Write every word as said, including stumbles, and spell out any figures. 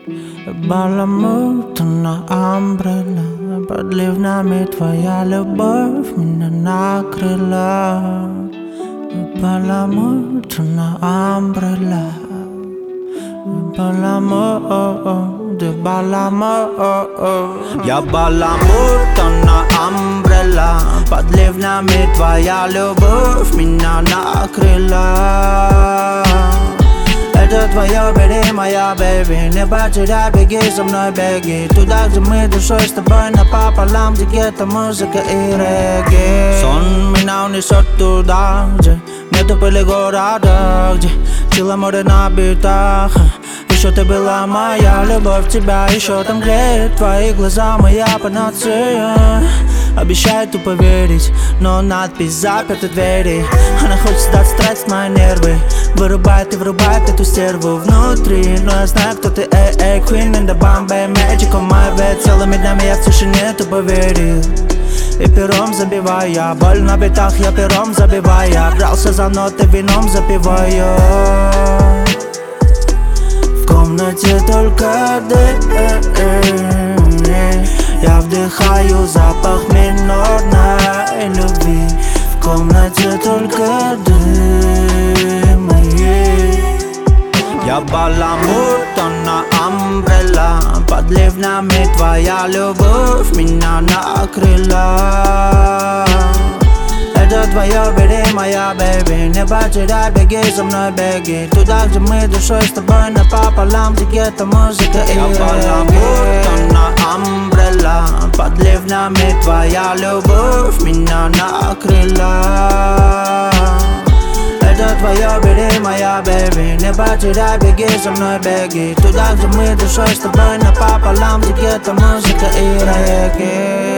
Баламутна амбрелла, под ливнами твоя любовь меня накрыла. Баламутна амбрелла, баламут, ты баламут. Я баламутна амбрелла, под ливнами твоя любовь меня накрыла. Это твое, бери, моя бэби. Не потеряй, беги со мной, беги туда, где мы душой с тобой напополам, где где-то музыка и регги. Сон меня унесет туда, где нету пыли города, где чила море на битах. Еще ты была моя любовь, тебя еще там греет твои глаза, моя панацея. Обещаю тупо верить, но надпись заперты двери. Она хочет сдать, тратить мои нервы. Вырубает и врубает эту стерву внутри. Но я знаю, кто ты, эй, эй, Queen in the Bombay, magic on my bed. Целыми днями я в тишине тупо верил. И пером забиваю я, боль на битах я пером забиваю я. Брался за ноты, вином запиваю. В комнате только дым. Я вдыхаю запах минорной любви. В комнате только дым. Я баламутна амбрелла, под ливнами твоя любовь меня накрыла. Это твое, бери, моя бэби. Не потеряй, беги за мной, беги туда, где мы душой с тобой напополам, где где-то музыка и регги. Я баламутна амбрелла, под ливнами твоя любовь меня накрыла. Это твое, бери, моя бэби. Не потеряй, беги за мной, беги туда, где мы душой с тобой напополам, где где-то музыка и регги.